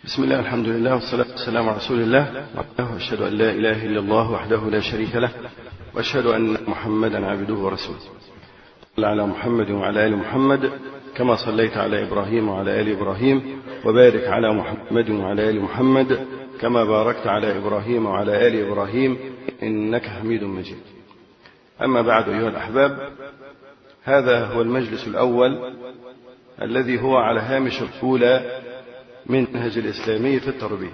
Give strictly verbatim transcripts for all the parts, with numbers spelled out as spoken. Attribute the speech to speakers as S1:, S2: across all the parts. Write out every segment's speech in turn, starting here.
S1: بسم الله الحمد لله والصلاة والسلام على رسول الله، وأشهد أن لا إله إلا الله وحده لا شريك له، وأشهد أن محمدا عبده ورسوله. صل على محمد وعلى آل محمد كما صليت على إبراهيم وعلى آل إبراهيم، وبارك على محمد وعلى آل محمد كما باركت على إبراهيم وعلى آل إبراهيم إنك حميد مجيد. أما بعد أيها الأحباب، هذا هو المجلس الأول الذي هو على هامش الأولى من منهج الإسلامي في التربية،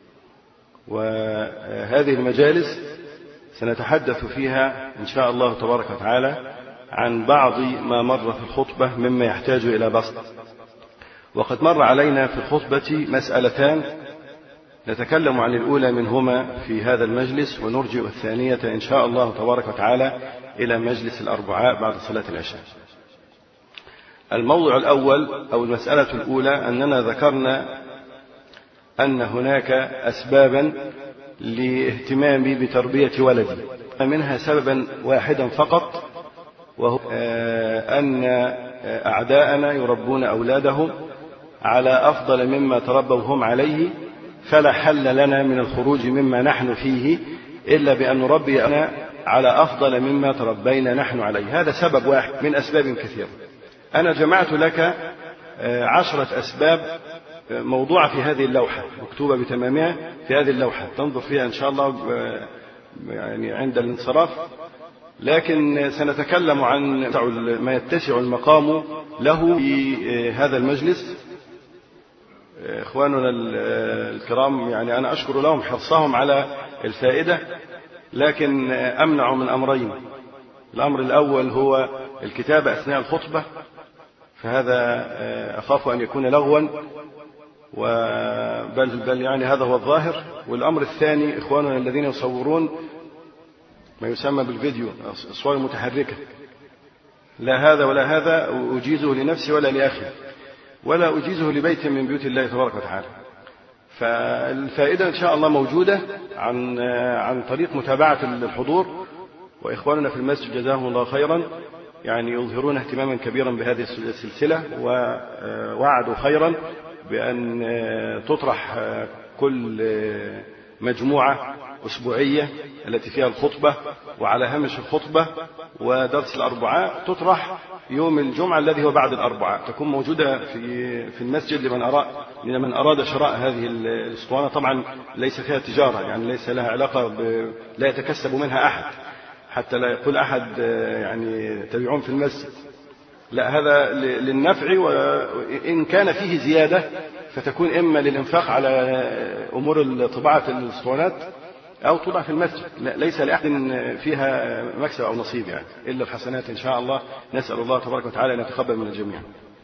S1: وهذه المجالس سنتحدث فيها إن شاء الله تبارك وتعالى عن بعض ما مر في الخطبة مما يحتاج إلى بسط. وقد مر علينا في الخطبة مسألتان نتكلم عن الأولى منهما في هذا المجلس، ونرجئ الثانية إن شاء الله تبارك وتعالى إلى مجلس الأربعاء بعد صلاة العشاء. الموضوع الأول أو المسألة الأولى أننا ذكرنا أن هناك أسبابا لاهتمامي بتربية ولدي، منها سببا واحدا فقط، وهو أن أعداءنا يربون أولادهم على أفضل مما تربوا هم عليه، فلا حل لنا من الخروج مما نحن فيه إلا بأن نربي أنا على أفضل مما تربينا نحن عليه. هذا سبب واحد من أسباب كثيرة. أنا جمعت لك عشرة أسباب موضوعة في هذه اللوحة، مكتوبة بتمامها في هذه اللوحة، تنظر فيها إن شاء الله يعني عند الانصراف، لكن سنتكلم عن ما يتسع المقام له في هذا المجلس. إخواننا الكرام يعني أنا أشكر لهم حرصهم على الفائدة، لكن أمنع من أمرين. الأمر الأول هو الكتابة أثناء الخطبة، فهذا أخاف أن يكون لغوا، بل, بل يعني هذا هو الظاهر. والأمر الثاني إخواننا الذين يصورون ما يسمى بالفيديو، الصور المتحركة، لا هذا ولا هذا أجيزه لنفسي ولا لأخي ولا أجيزه لبيت من بيوت الله تبارك وتعالى. فالفائدة إن شاء الله موجودة عن عن طريق متابعة الحضور، وإخواننا في المسجد جزاهم الله خيرا يعني يظهرون اهتماما كبيرا بهذه السلسلة، ووعدوا خيرا بأن تطرح كل مجموعة أسبوعية التي فيها الخطبة وعلى هامش الخطبة ودرس الأربعاء تطرح يوم الجمعة الذي هو بعد الأربعاء، تكون موجودة في في المسجد لمن أراد لمن أراد شراء هذه الأسطوانة. طبعا ليس فيها تجارة، يعني ليس لها علاقة ب... لا يتكسب منها أحد حتى لا يقول أحد يعني تبيعون في المسجد، لا، هذا للنفع، وإن كان فيه زيادة فتكون إما للإنفاق على أمور طباعة الأسطوانات أو طبع في المسجد، ليس لأحد فيها مكسب أو نصيب يعني إلا الحسنات إن شاء الله. نسأل الله تبارك وتعالى أن يتقبل من الجميع.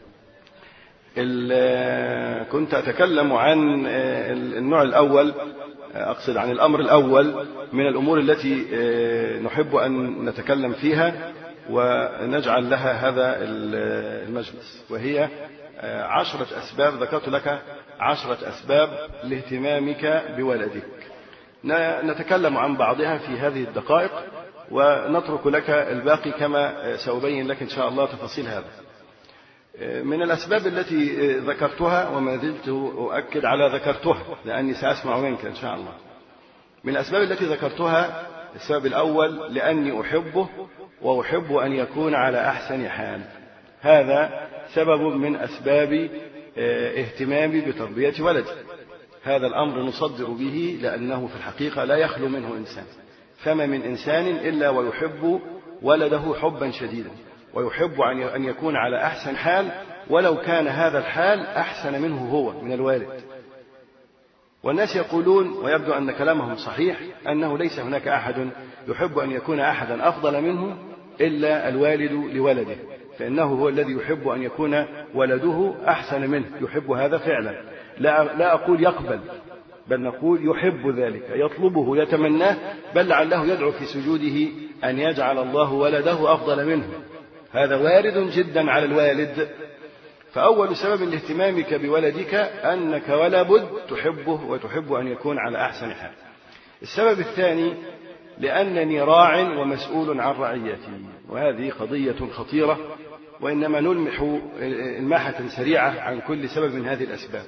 S1: كنت أتكلم عن النوع الأول، أقصد عن الأمر الأول من الأمور التي نحب أن نتكلم فيها ونجعل لها هذا المجلس، وهي عشرة أسباب. ذكرت لك عشرة أسباب لاهتمامك بولدك، نتكلم عن بعضها في هذه الدقائق ونترك لك الباقي كما سأبين لك إن شاء الله تفاصيل هذا. من الأسباب التي ذكرتها وما زلت أؤكد على ذكرتها لأني سأسمع منك إن شاء الله، من الأسباب التي ذكرتها السبب الأول لأني أحبه وأحب أن يكون على أحسن حال. هذا سبب من أسباب اهتمامي بتربية ولدي. هذا الأمر نصدر به لأنه في الحقيقة لا يخلو منه إنسان، فما من إنسان إلا ويحب ولده حبا شديدا، ويحب أن يكون على أحسن حال ولو كان هذا الحال أحسن منه هو من الوالد. والناس يقولون ويبدو أن كلامهم صحيح أنه ليس هناك أحد يحب أن يكون أحدا أفضل منه إلا الوالد لولده، فإنه هو الذي يحب أن يكون ولده أحسن منه، يحب هذا فعلا، لا, لا أقول يقبل بل نقول يحب ذلك، يطلبه يتمناه، بل لعله يدعو في سجوده أن يجعل الله ولده أفضل منه. هذا وارد جدا على الوالد. فأول سبب لاهتمامك بولدك أنك ولا بد تحبه وتحب أن يكون على أحسن حال. السبب الثاني لأنني راع ومسؤول عن رعيتي، وهذه قضية خطيرة، وإنما نلمح الماحة سريعة عن كل سبب من هذه الأسباب.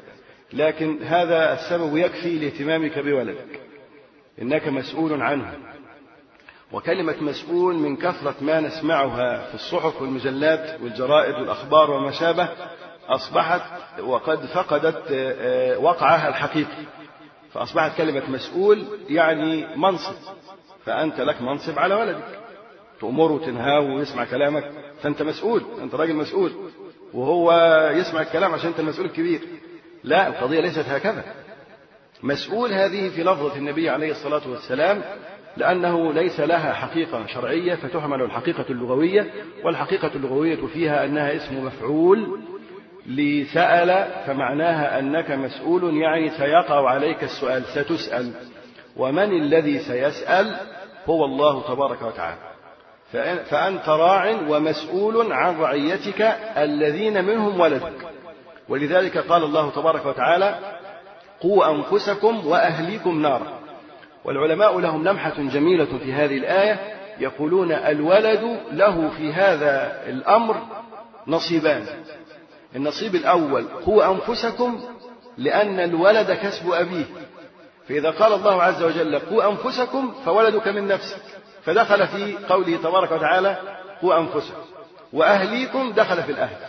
S1: لكن هذا السبب يكفي لاهتمامك بولدك، إنك مسؤول عنه. وكلمة مسؤول من كثرة ما نسمعها في الصحف والمجلات والجرائد والأخبار وما شابه أصبحت وقد فقدت وقعها الحقيقي، فأصبحت كلمة مسؤول يعني منصب، فأنت لك منصب على ولدك، تأمره وتنهاه ويسمع كلامك، فأنت مسؤول، أنت راجل مسؤول، وهو يسمع الكلام عشان أنت المسؤول الكبير. لا، القضية ليست هكذا. مسؤول هذه في لفظة النبي عليه الصلاة والسلام، لأنه ليس لها حقيقة شرعية فتحمل الحقيقة اللغوية، والحقيقة اللغوية فيها أنها اسم مفعول لسأل، فمعناها أنك مسؤول يعني سيقع عليك السؤال، ستسأل. ومن الذي سيسأل؟ هو الله تبارك وتعالى. فأنت راع ومسؤول عن رعيتك الذين منهم ولدك. ولذلك قال الله تبارك وتعالى: قوا أنفسكم وأهليكم نارا. والعلماء لهم لمحة جميلة في هذه الآية، يقولون الولد له في هذا الأمر نصيبان. النصيب الأول قوا أنفسكم، لأن الولد كسب أبيه، فإذا قال الله عز وجل قوا أنفسكم فولدك من نفسك، فدخل في قوله تبارك وتعالى قوا أنفسكم. وأهليكم دخل في الأهل.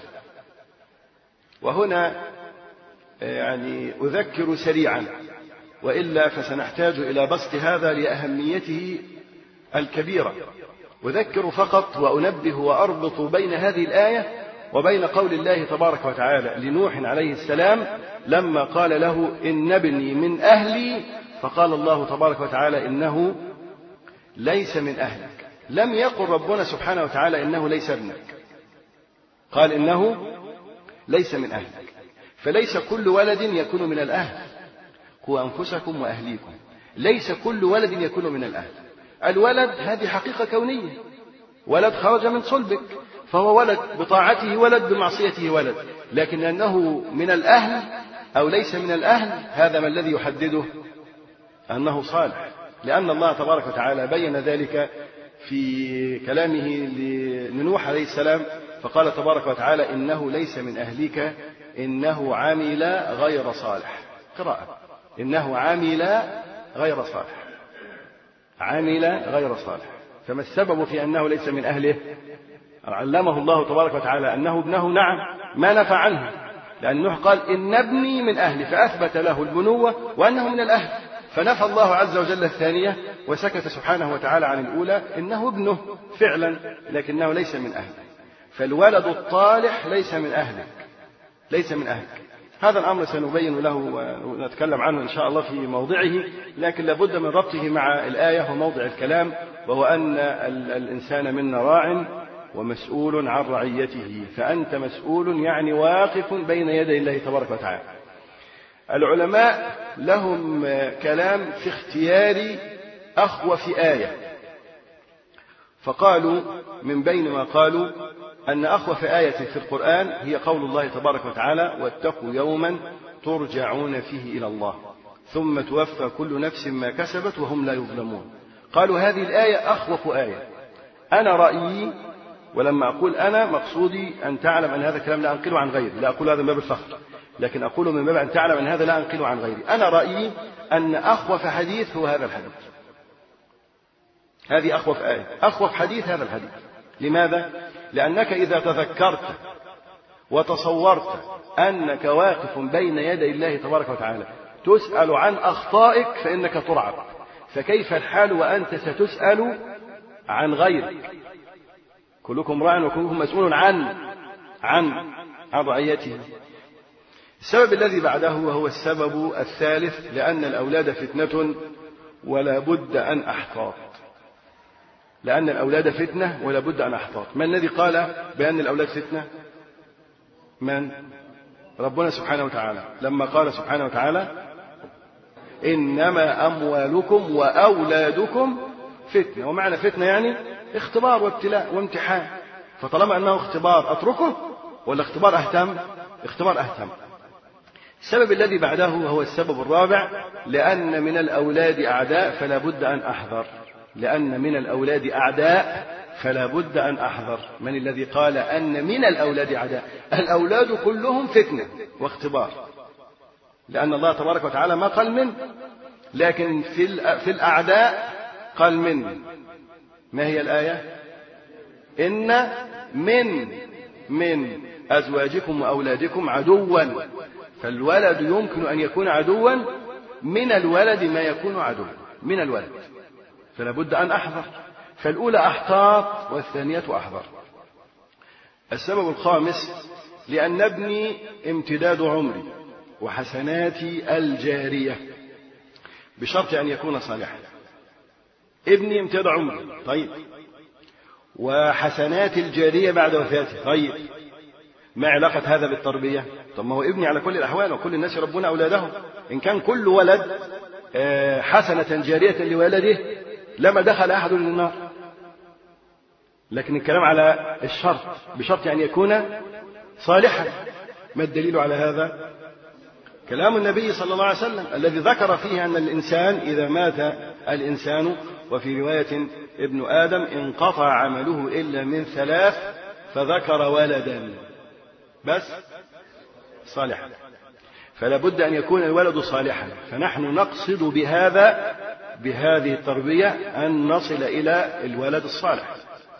S1: وهنا يعني أذكر سريعا، وإلا فسنحتاج إلى بسط هذا لأهميته الكبيرة. أذكر فقط وأنبه وأربط بين هذه الآية وبين قول الله تبارك وتعالى لنوح عليه السلام لما قال له إن ابني من أهلي، فقال الله تبارك وتعالى إنه ليس من أهلك. لم يقل ربنا سبحانه وتعالى إنه ليس ابنك، قال إنه ليس من أهلك. فليس كل ولد يكون من الأهل. قوا أنفسكم وأهليكم، ليس كل ولد يكون من الأهل. الولد هذه حقيقة كونية، ولد خرج من صلبك، فهو ولد بطاعته ولد، بمعصيته ولد. لكن أنه من الأهل أو ليس من الأهل، هذا ما الذي يحدده؟ أنه صالح، لأن الله تبارك وتعالى بين ذلك في كلامه لنوح عليه السلام، فقال تبارك وتعالى إنه ليس من أهلك إنه عامل غير صالح. قراءة: إنه عامل غير صالح، عامل غير صالح. فما السبب في أنه ليس من أهله؟ علمه الله تبارك وتعالى أنه ابنه، نعم، ما نفى عنه، لأن نوح قال إن ابني من أهلي، فأثبت له البنوة وأنه من الأهل، فنفى الله عز وجل الثانية وسكت سبحانه وتعالى عن الأولى، إنه ابنه فعلا لكنه ليس من أهله. فالولد الطالح ليس من أهلك، ليس من أهلك. هذا الأمر سنبين له ونتكلم عنه إن شاء الله في موضعه، لكن لابد من ربطه مع الآية وموضع الكلام، وهو أن الإنسان منا راع ومسؤول عن رعيته. فأنت مسؤول يعني واقف بين يدي الله تبارك وتعالى. العلماء لهم كلام في اختيار أخوف آية، فقالوا من بين ما قالوا أن أخوف آية في القرآن هي قول الله تبارك وتعالى واتقوا يوما ترجعون فيه إلى الله ثم توفى كل نفس ما كسبت وهم لا يظلمون. قالوا هذه الآية أخوف آية. أنا رأيي، ولما أقول أنا مقصودي أن تعلم أن هذا الكلام لا أنقله عن غيري، لا أقول هذا من باب الفخر، لكن أقول من باب أن تعلم أن هذا لا أنقله عن غيري. أنا رأيي أن أخوف حديث هو هذا الحديث، هذه أخوف آية، أخوف حديث هذا الحديث. لماذا؟ لأنك إذا تذكرت وتصورت أنك واقف بين يدي الله تبارك وتعالى تسأل عن أخطائك فإنك ترعب، فكيف الحال وأنت ستسأل عن غيرك؟ كلكم راع وكلكم مسؤول عن عن عن رعيته. السبب الذي بعده وهو السبب الثالث، لأن الأولاد فتنة ولا بد أن أحتاط. لأن الأولاد فتنة ولا بد أن أحتاط. من الذي قال بأن الأولاد فتنة؟ من؟ ربنا سبحانه وتعالى، لما قال سبحانه وتعالى إنما أموالكم وأولادكم فتنة. ومعنى فتنة يعني اختبار وابتلاء وامتحان، فطالما أنه اختبار أتركه ولا اختبار أهتم؟ اختبار أهتم. السبب الذي بعده هو السبب الرابع، لأن من الأولاد أعداء فلا بد أن أحذر. لأن من الأولاد أعداء فلا بد أن أحذر. من الذي قال أن من الأولاد أعداء؟ الأولاد كلهم فتنة واختبار، لأن الله تبارك وتعالى ما قال من، لكن في في الأعداء قال من. ما هي الآية؟ إن من من أزواجكم وأولادكم عدوا، فالولد يمكن أن يكون عدوا، من الولد ما يكون عدوا من الولد، فلا بد أن أحذر. فالأولى أحتاط والثانية أحذر. السبب الخامس لأن ابني امتداد عمري وحسناتي الجارية، بشرط أن يكون صالحا. ابني امتداد عمري، طيب، وحسناتي الجارية بعد وفاته، طيب، ما علاقة هذا بالتربية؟ طب ما هو ابني على كل الأحوال، وكل الناس يربون أولادهم. إن كان كل ولد حسنة جارية لولده لما دخل أحد للنار، لكن الكلام على الشرط، بشرط أن يكون صالحا. ما الدليل على هذا؟ كلام النبي صلى الله عليه وسلم الذي ذكر فيه أن الإنسان إذا مات الإنسان، وفي رواية ابن آدم انقطع عمله إلا من ثلاث، فذكر ولدا بس صالحا، فلا بد أن يكون الولد صالحا. فنحن نقصد بهذا بهذه التربية أن نصل إلى الولد الصالح.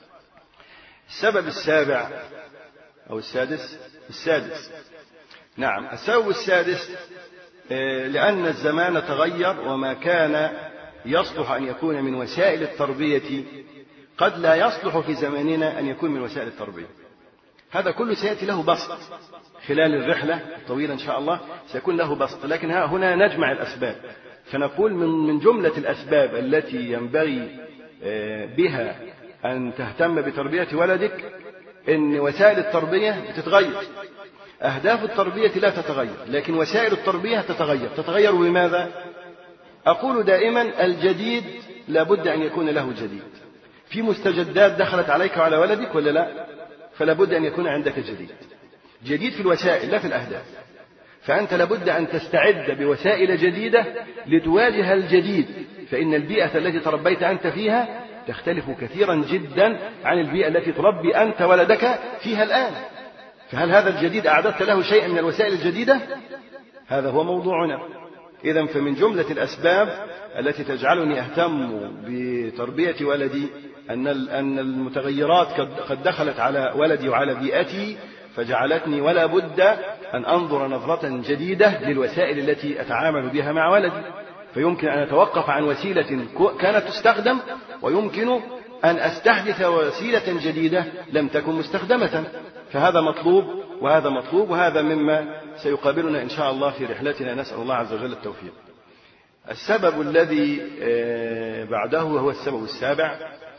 S1: السبب السابع أو السادس السادس نعم السبب السادس لأن الزمان تغير، وما كان يصلح أن يكون من وسائل التربية قد لا يصلح في زماننا أن يكون من وسائل التربية. هذا كله سيأتي له بسط خلال الرحلة الطويلة إن شاء الله، سيكون له بسط، لكن هنا نجمع الأسباب. فنقول من من جملة الأسباب التي ينبغي بها أن تهتم بتربية ولدك إن وسائل التربية بتتغير. أهداف التربية لا تتغير، لكن وسائل التربية تتغير. تتغير بماذا؟ أقول دائما الجديد لابد أن يكون له جديد. في مستجدات دخلت عليك وعلى ولدك ولا لا؟ فلا بد أن يكون عندك جديد. جديد في الوسائل لا في الأهداف. فأنت لابد أن تستعد بوسائل جديدة لتواجه الجديد، فإن البيئة التي تربيت أنت فيها تختلف كثيرا جدا عن البيئة التي تربي أنت ولدك فيها الآن. فهل هذا الجديد أعددت له شيئا من الوسائل الجديدة؟ هذا هو موضوعنا. إذن فمن جملة الأسباب التي تجعلني أهتم بتربية ولدي أن أن المتغيرات قد دخلت على ولدي وعلى بيئتي، فجعلتني ولا بد أن أنظر نظرة جديدة للوسائل التي أتعامل بها مع ولدي. فيمكن أن أتوقف عن وسيلة كانت تستخدم، ويمكن أن أستحدث وسيلة جديدة لم تكن مستخدمة. فهذا مطلوب وهذا مطلوب، وهذا مما سيقابلنا إن شاء الله في رحلتنا، نسأل الله عز وجل التوفيق. السبب الذي بعده هو السبب السابع،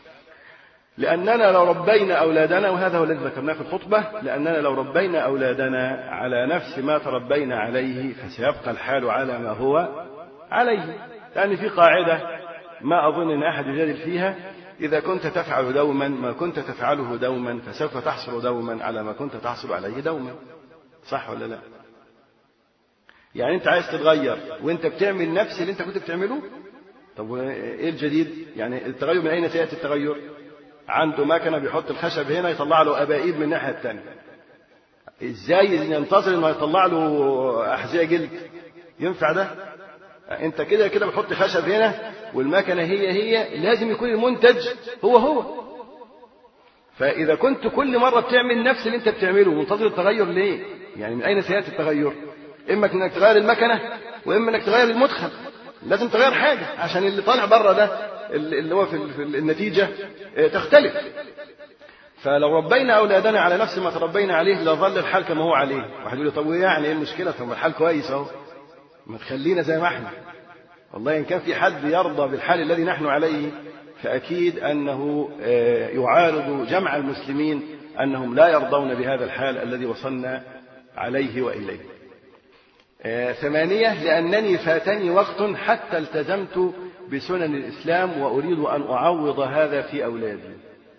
S1: لأننا لو ربينا أولادنا، وهذا هو الذي ذكرناه في الخطبة، لأننا لو ربينا أولادنا على نفس ما تربينا عليه فسيبقى الحال على ما هو عليه. لأن في قاعدة ما أظن أن أحد يجادل فيها: إذا كنت تفعل دوما ما كنت تفعله دوما فسوف تحصل دوما على ما كنت تحصل عليه دوما. صح ولا لا؟ يعني أنت عايز تتغير وأنت بتعمل نفس اللي أنت كنت بتعمله. طب إيه الجديد؟ يعني التغير من أين سيأتي التغير؟ عنده مكنة بيحط الخشب هنا يطلع له أبائيد من الناحية الثانية. إزاي ينتظر إنه يطلع له أحذية جلد؟ ينفع ده؟ أنت كده كده بتحط خشب هنا والمكنة هي هي، لازم يكون المنتج هو هو. فإذا كنت كل مرة بتعمل نفس اللي أنت بتعمله منتظر التغير ليه؟ يعني من أين سيأتي التغير؟ إما إنك تغير المكنة، وإما إنك تغير المدخل. لازم تغير حاجة عشان اللي طالع بره ده اللي هو في النتيجة تختلف. فلو ربينا أولادنا على نفس ما تربينا عليه لظل الحال كما هو عليه. واحد يقول لي طب يعني إيه المشكلة؟ طب الحال كويس أهو، ما تخلينا زي ما احنا. والله إن كان في حد يرضى بالحال الذي نحن عليه فأكيد أنه يعارض جمع المسلمين أنهم لا يرضون بهذا الحال الذي وصلنا عليه وإليه. ثمانية، لأنني فاتني وقت حتى التزمت بسنن الإسلام وأريد أن أعوض هذا في أولادي.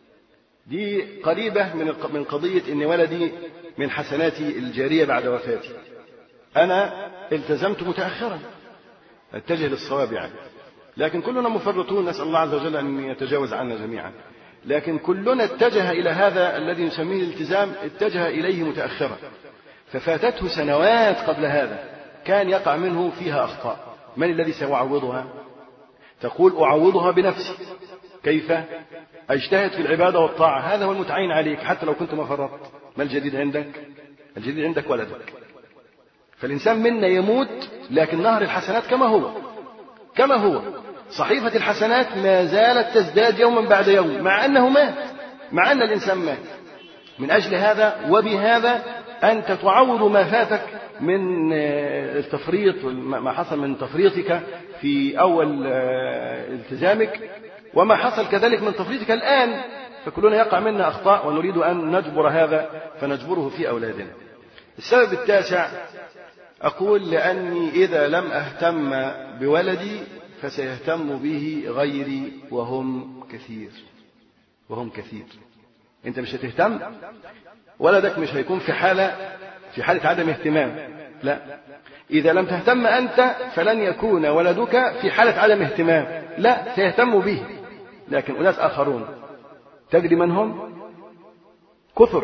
S1: دي قريبة من قضية إن ولدي من حسناتي الجارية بعد وفاتي. أنا التزمت متأخرا، اتجه للصواب يعني، لكن كلنا مفرطون، نسأل الله عز وجل أن يتجاوز عنا جميعا. لكن كلنا اتجه إلى هذا الذي نسميه الالتزام، اتجه إليه متأخرا، ففاتته سنوات قبل هذا. كان يقع منه فيها أخطاء، من الذي سيعوضها؟ تقول أعوضها بنفسي. كيف؟ أجتهد في العبادة والطاعة، هذا هو المتعين عليك حتى لو كنت ما فرطت. ما الجديد عندك؟ الجديد عندك ولدك. فالإنسان منا يموت لكن نهر الحسنات كما هو كما هو صحيفة الحسنات ما زالت تزداد يوما بعد يوم، مع أنه مات، مع أن الإنسان مات. من أجل هذا وبهذا أنت تعوض ما فاتك من التفريط، ما حصل من تفريطك في أول التزامك، وما حصل كذلك من تفريطك الآن. فكلنا يقع منا أخطاء ونريد أن نجبر هذا فنجبره في أولادنا. السبب التاسع، أقول لأني إذا لم أهتم بولدي فسيهتم به غيري وهم كثير وهم كثير. أنت مش هتهتم، ولدك مش هيكون في حالة في حالة عدم اهتمام، لا. إذا لم تهتم أنت فلن يكون ولدك في حالة عدم اهتمام، لا، سيهتم به. لكن أناس آخرون تدري من هم؟ كثر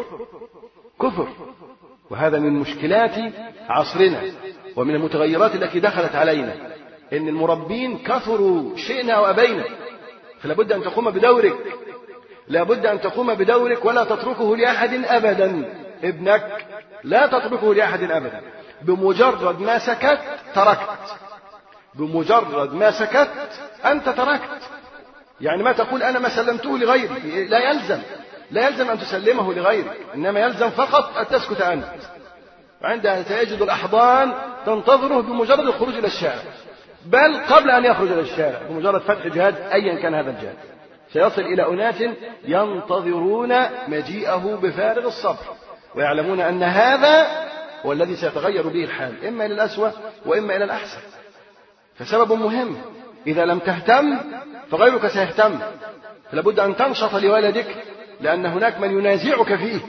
S1: كثر وهذا من مشكلات عصرنا ومن المتغيرات التي دخلت علينا، إن المربين كثروا شئنا أو أبينا. فلا بد أن تقوم بدورك، لا بد أن تقوم بدورك ولا تتركه لأحد أبدا. ابنك لا تتركه لأحد أبدا. بمجرد ما سكت تركت، بمجرد ما سكت أنت تركت. يعني ما تقول أنا ما سلمته لغيري، لا يلزم لا يلزم أن تسلمه لغيرك، إنما يلزم فقط أن تسكت أنت. عندها سيجد الأحضان تنتظره بمجرد الخروج إلى الشارع، بل قبل أن يخرج إلى الشارع بمجرد فتح جهاز أيا كان هذا الجهاز سيصل إلى أناس ينتظرون مجيئه بفارغ الصبر، ويعلمون أن هذا هو الذي سيتغير به الحال، إما إلى الأسوأ وإما إلى الأحسن. فسبب مهم، إذا لم تهتم فغيرك سيهتم. فلا بد أن تنشط لولدك، لأن هناك من ينازعك فيه.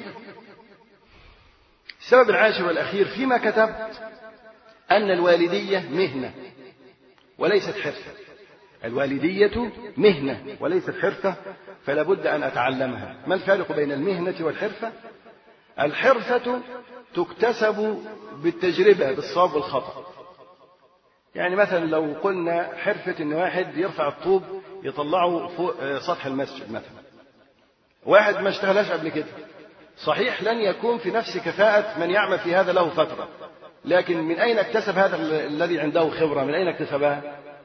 S1: السبب العاشر والأخير فيما كتبت أن الوالدية مهنة وليست حرفة. الوالدية مهنة وليست حرفة، فلا بد أن أتعلمها. ما الفارق بين المهنة والحرفة؟ الحرفة تكتسب بالتجربة، بالصواب والخطأ. يعني مثلا لو قلنا حرفة إن واحد يرفع الطوب يطلعه فوق سطح المسجد مثلا، واحد ما اشتغلش قبل كده، صحيح لن يكون في نفس كفاءة من يعمل في هذا له فترة، لكن من أين اكتسب هذا الذي عنده خبرة؟ من أين اكتسبها؟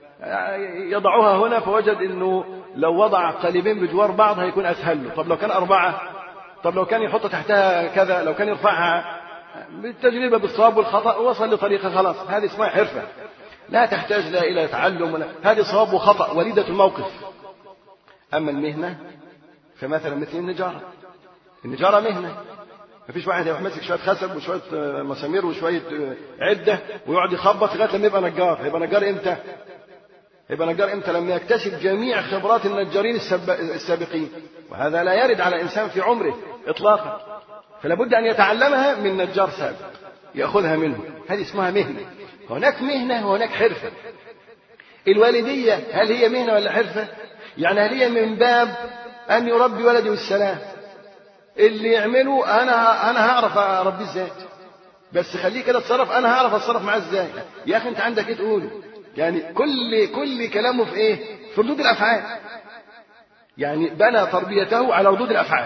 S1: يضعها هنا فوجد أنه لو وضع قالبين بجوار بعض هيكون أسهل له. طب لو كان أربعة، طب لو كان يحط تحتها كذا، لو كان يرفعها بالتجربة بالصواب والخطأ وصل لطريقة، خلاص هذه اسمها حرفة، لا تحتاج لا إلى تعلم، هذه صواب وخطأ وليدة الموقف. أما المهنة فمثلا مثل النجارة، النجارة مهنة. ما فيش واحد يروح ماسك شوية خشب وشوية مسامير وشوية عدة ويقعد يخبط لغاية لما يبقى نجار. هيبقى نجار إمتى؟ يبقى نجار إمتى؟ لما يكتسب جميع خبرات النجارين السابقين، وهذا لا يرد على إنسان في عمره إطلاقا. فلا بد أن يتعلمها من نجار سابق يأخذها منه، هذه اسمها مهنة. هناك مهنة وهناك حرفة. الوالدية هل هي مهنة ولا حرفة؟ يعني هل هي من باب أن يربي ولدي والسلام، اللي يعمله أنا أنا هعرف أربيه إزاي، بس خليه كده اتصرف أنا هعرف أتصرف معاه إزاي. يا أخي أنت عندك إيه تقوله؟ يعني كل كل كلامه في إيه؟ في ردود الأفعال. يعني بنى تربيته على ردود الأفعال.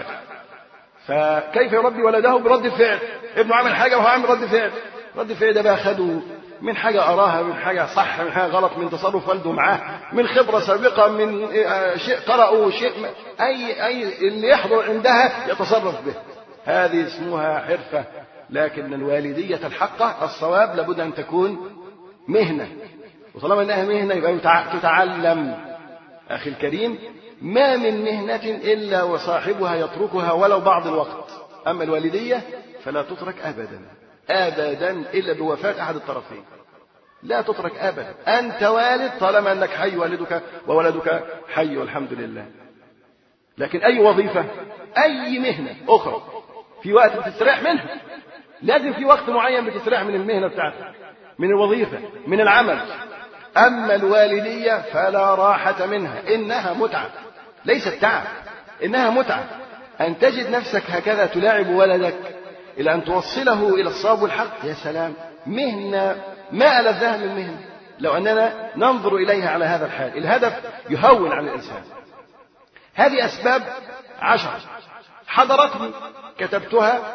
S1: فكيف يربي ولده برد الفعل؟ ابنه عمل حاجة وهو عامل رد فعل. رد الفعل ده بقى خده من حاجة أراها، من حاجة صح، من حاجة غلط، من تصرف والده معاه، من خبرة سابقة، من شيء قرأه، شيء أي أي اللي يحضر عندها يتصرف به. هذه اسمها حرفة. لكن الوالدية الحقة الصواب لابد أن تكون مهنة، وطالما أنها مهنة يبقى تتعلم. أخي الكريم، ما من مهنة إلا وصاحبها يتركها ولو بعض الوقت. أما الوالدية فلا تترك أبدا أبدا إلا بوفاة أحد الطرفين، لا تترك أبدا. أنت والد طالما أنك حي، والدك وولدك حي والحمد لله. لكن أي وظيفة، أي مهنة أخرى في وقت بتستريح منها، لازم في وقت معين بتستريح من المهنة بتاعتك، من الوظيفة، من العمل. أما الوالدية فلا راحة منها، إنها متعة ليست تعب، إنها متعة. أن تجد نفسك هكذا تلاعب ولدك إلى أن توصله إلى الصواب والحق، يا سلام،
S2: مهنة ما ألذها من مهنة لو أننا ننظر إليها على هذا الحال. الهدف يهون على الإنسان. هذه أسباب عشر حضرتني كتبتها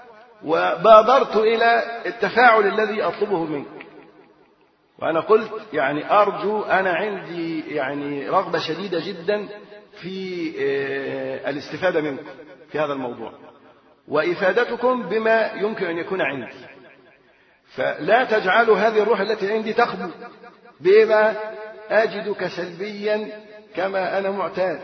S2: وبادرت إلى التفاعل الذي أطلبه منك، وأنا قلت يعني أرجو، أنا عندي يعني رغبة شديدة جدا في الاستفادة منكم في هذا الموضوع وإفادتكم بما يمكن أن يكون عندي، فلا تجعلوا هذه الروح التي عندي تخبو بما أجدك سلبيا كما أنا معتاد.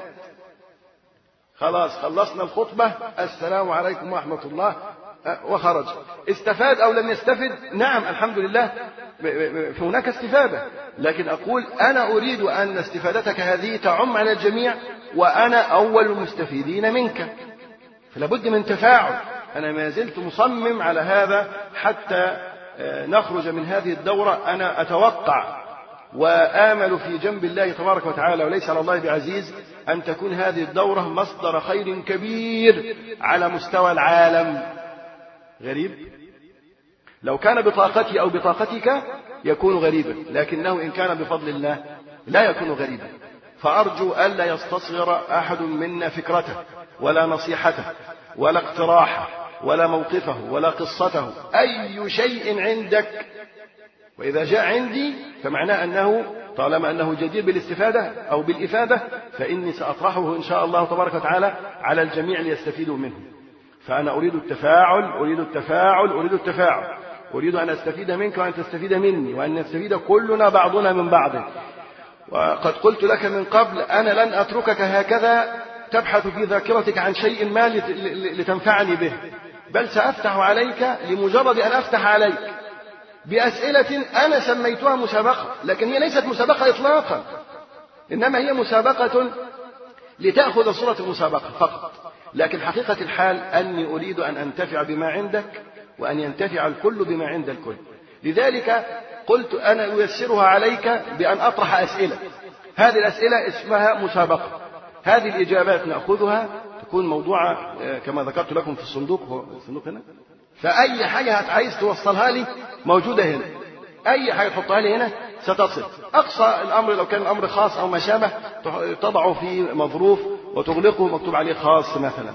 S2: خلاص خلصنا الخطبة، السلام عليكم ورحمة الله، وخرج. استفاد أو لم يستفد، نعم الحمد لله هناك استفادة، لكن أقول أنا أريد أن استفادتك هذه تعم على الجميع وأنا أول المستفيدين منك، فلا بد من تفاعل. أنا ما زلت مصمم على هذا حتى نخرج من هذه الدورة. أنا أتوقع وآمل في جنب الله تبارك وتعالى وليس على الله بعزيز أن تكون هذه الدورة مصدر خير كبير على مستوى العالم. غريب لو كان بطاقتي أو بطاقتك يكون غريبا، لكنه إن كان بفضل الله لا يكون غريبا. فأرجو ألا يستصغر أحد منا فكرته ولا نصيحته ولا اقتراحه ولا موقفه ولا قصته، أي شيء عندك وإذا جاء عندي فمعناه أنه طالما أنه جدير بالاستفادة أو بالإفادة فإني سأطرحه إن شاء الله تبارك وتعالى على الجميع ليستفيدوا منه. فأنا أريد التفاعل أريد التفاعل أريد التفاعل أريد أن أستفيد منك وأن تستفيد مني وأن نستفيد كلنا بعضنا من بعض. وقد قلت لك من قبل أنا لن أتركك هكذا تبحث في ذاكرتك عن شيء ما لتنفعني به، بل سأفتح عليك لمجرد أن أفتح عليك بأسئلة أنا سميتها مسابقة، لكن هي ليست مسابقة إطلاقا، إنما هي مسابقة لتأخذ صورة المسابقة فقط. لكن حقيقة الحال أني أريد أن أنتفع بما عندك وأن ينتفع الكل بما عند الكل. لذلك قلت أنا أيسرها عليك بأن أطرح أسئلة. هذه الأسئلة اسمها مسابقة، هذه الإجابات نأخذها تكون موضوعة كما ذكرت لكم في الصندوق. هو الصندوق هنا، فأي حاجة عايز توصلها لي موجودة هنا، أي حاجة تحطها لي هنا ستصل. أقصى الأمر لو كان الأمر خاص أو ما شابه تضعه في مظروف وتغلقه مكتوب عليه خاص مثلا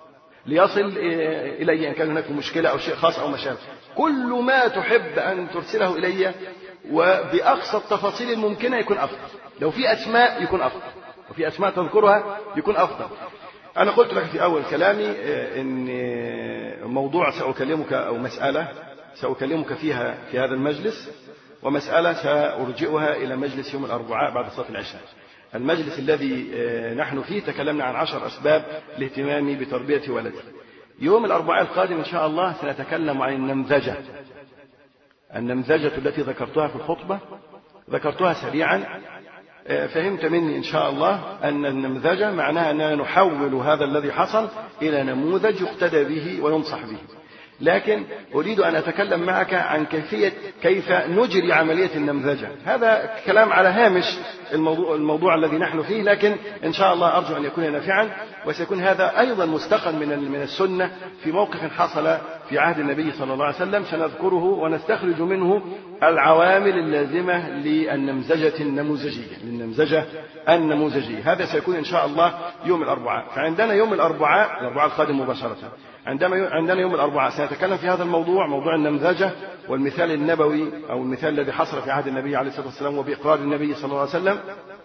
S2: ليصل إلي إن كان هناك مشكلة أو شيء خاص أو ما شابه. كل ما تحب أن ترسله إلي وبأقصى التفاصيل الممكنة يكون أفضل. لو في أسماء يكون أفضل، وفي أسماء تذكرها يكون أفضل. أنا قلت لك في أول كلامي إن موضوع سأكلمك أو مسألة سأكلمك فيها في هذا المجلس، ومسألة سأرجئها إلى مجلس يوم الأربعاء بعد صلاة العشاء. المجلس الذي نحن فيه تكلمنا عن عشر أسباب لاهتمامي بتربية ولدي. يوم الأربعاء القادم إن شاء الله سنتكلم عن النمذجة. النمذجة التي ذكرتها في الخطبة ذكرتها سريعا، فهمت مني إن شاء الله أن النمذجة معناها أننا نحول هذا الذي حصل إلى نموذج يقتدى به وينصح به. لكن أريد أن أتكلم معك عن كيفية كيف نجري عملية النمذجة. هذا كلام على هامش الموضوع, الموضوع الذي نحن فيه، لكن إن شاء الله أرجو أن يكون نافعا، وسيكون هذا أيضا مستقل من من السنة في موقف حصل في عهد النبي صلى الله عليه وسلم سنذكره ونستخرج منه العوامل اللازمة للنمذجة النموذجية للنمذجة النموذجية. هذا سيكون إن شاء الله يوم الأربعاء. فعندنا يوم الأربعاء الأربعاء القادم مباشرة عندما عندنا يوم الأربعاء سنتكلم في هذا الموضوع، موضوع النمذجة والمثال النبوي أو المثال الذي حصل في عهد النبي عليه الصلاة والسلام وبإقرار النبي صلى الله عليه وسلم.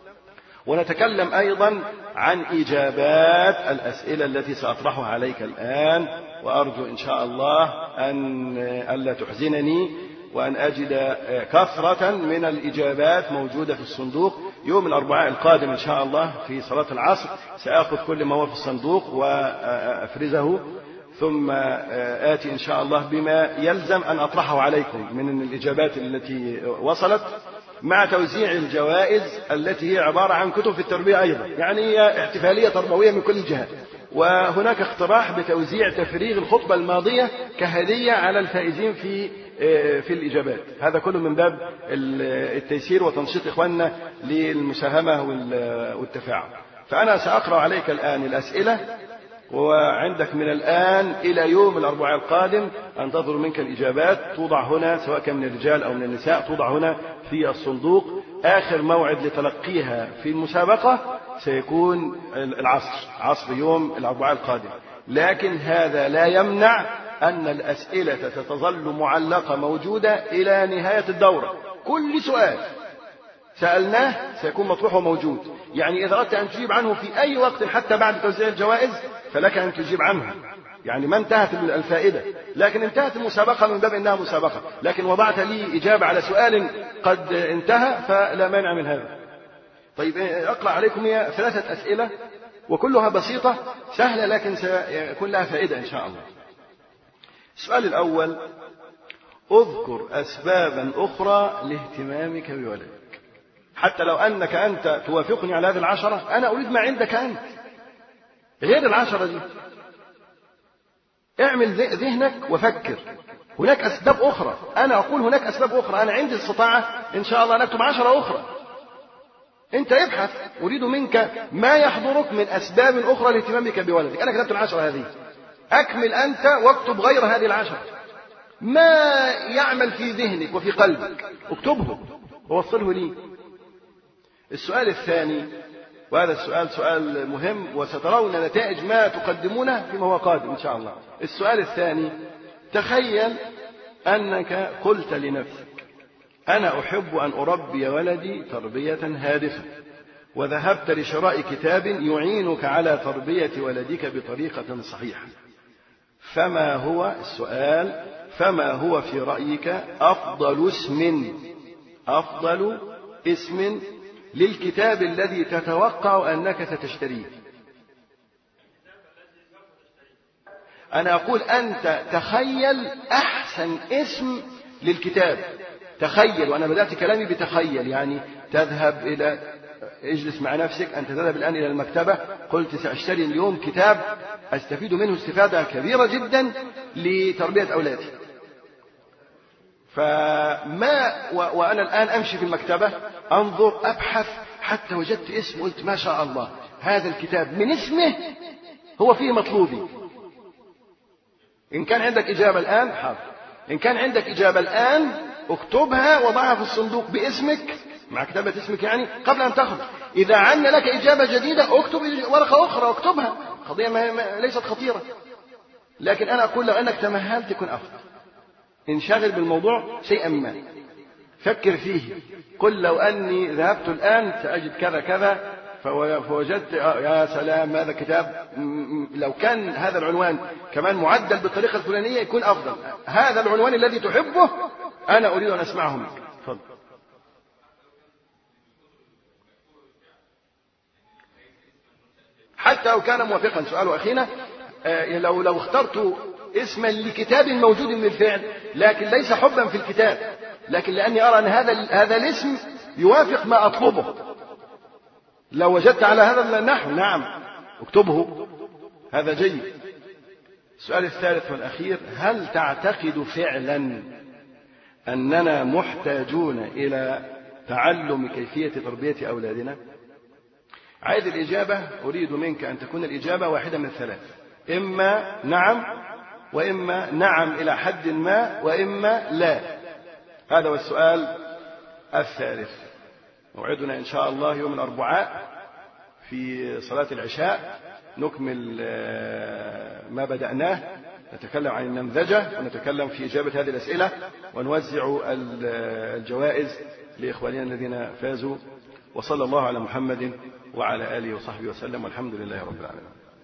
S2: ونتكلم أيضا عن إجابات الأسئلة التي سأطرحها عليك الآن، وأرجو إن شاء الله أن ألا تحزنني وأن أجد كثرة من الإجابات موجودة في الصندوق. يوم الأربعاء القادم إن شاء الله في صلاة العصر سأخذ كل ما هو في الصندوق وأفرزه، ثم آتي إن شاء الله بما يلزم أن أطرحه عليكم من الإجابات التي وصلت، مع توزيع الجوائز التي هي عبارة عن كتب في التربية أيضا، يعني هي احتفالية تربوية من كل الجهات. وهناك اقتراح بتوزيع تفريغ الخطبة الماضية كهدية على الفائزين في في الإجابات. هذا كله من باب التيسير وتنشيط إخواننا للمساهمة والتفاعل. فأنا سأقرأ عليك الآن الأسئلة
S1: وعندك من الآن إلى يوم الأربعاء القادم أنتظر منك الإجابات، توضع هنا سواء كان من الرجال أو من النساء، توضع هنا في الصندوق. آخر موعد لتلقيها في المسابقة سيكون العصر، عصر يوم الأربعاء القادم، لكن هذا لا يمنع أن الأسئلة ستظل معلقة موجودة إلى نهاية الدورة. كل سؤال سألناه سيكون مطروح وموجود، يعني إذا أردت أن تجيب عنه في أي وقت حتى بعد توزيع الجوائز فلك أن تجيب عنه، يعني ما انتهت الفائدة، لكن انتهت المسابقة من باب أنها مسابقة، لكن وضعت لي إجابة على سؤال قد انتهى فلا مانع من هذا. طيب أقرأ عليكم هي ثلاثة أسئلة وكلها بسيطة سهلة لكن سيكون لها فائدة إن شاء الله. السؤال الأول: اذكر أسبابا أخرى لاهتمامك بولدك. حتى لو أنك أنت توافقني على هذه العشرة، أنا أريد ما عندك أنت غير العشرة دي. اعمل ذهنك وفكر، هناك أسباب أخرى. أنا أقول هناك أسباب أخرى، أنا عندي استطاعة إن شاء الله أن أكتب عشرة أخرى. أنت ابحث، أريد منك ما يحضرك من أسباب أخرى لاهتمامك بولدك. أنا كتبت العشرة هذه، أكمل أنت واكتب غير هذه العشرة. ما يعمل في ذهنك وفي قلبك اكتبه ووصله لي. السؤال الثاني، وهذا السؤال سؤال مهم وسترون نتائج ما تقدمونه فيما هو قادم إن شاء الله. السؤال الثاني: تخيل أنك قلت لنفسك أنا أحب أن أربي ولدي تربية هادفة، وذهبت لشراء كتاب يعينك على تربية ولدك بطريقة صحيحة. فما هو السؤال فما هو في رأيك أفضل اسم أفضل اسم للكتاب الذي تتوقع أنك ستشتريه؟ أنا أقول أنت تخيل أحسن اسم للكتاب. تخيل، وأنا بدأت كلامي بتخيل، يعني تذهب إلى اجلس مع نفسك، أنت تذهب الآن إلى المكتبة، قلت سأشتري اليوم كتاب أستفيد منه استفادة كبيرة جدا لتربية أولادي. فما وأنا الآن أمشي في المكتبة أنظر أبحث حتى وجدت اسم، قلت ما شاء الله هذا الكتاب من اسمه هو فيه مطلوبي. إن كان عندك إجابة الآن حاضر، إن كان عندك إجابة الآن اكتبها وضعها في الصندوق باسمك مع كتابة اسمك يعني قبل أن تخرج. إذا عن لك إجابة جديدة اكتب ورقة أخرى واكتبها، قضية ما ما ليست خطيرة. لكن أنا أقول لو أنك تمهلت يكون أفضل. انشغل بالموضوع شيئا ما، فكر فيه، قل لو أني ذهبت الآن سأجد كذا كذا فوجدت يا سلام هذا كتاب، لو كان هذا العنوان كمان معدل بالطريقة الفلانية يكون أفضل. هذا العنوان الذي تحبه أنا أريد أن أسمعه منك. تفضل. حتى لو كان موافقا، سؤال أخينا، لو لو اخترت اسما لكتاب موجود بالفعل لكن ليس حبا في الكتاب، لكن لأني أرى أن هذا هذا الاسم يوافق ما أطلبه، لو وجدت على هذا النحو نعم اكتبه، هذا جيد. السؤال الثالث والأخير: هل تعتقد فعلا أننا محتاجون إلى تعلم كيفية تربية أولادنا؟ عايز الإجابة، أريد منك أن تكون الإجابة واحدة من ثلاث، إما نعم، وإما نعم إلى حد ما، وإما لا. هذا هو السؤال الثالث. موعدنا إن شاء الله يوم الأربعاء في صلاة العشاء نكمل ما بدأناه، نتكلم عن النمذجة ونتكلم في إجابة هذه الأسئلة ونوزع الجوائز لإخواننا الذين فازوا. وصلى الله على محمد وعلى آله وصحبه وسلم، والحمد لله رب العالمين.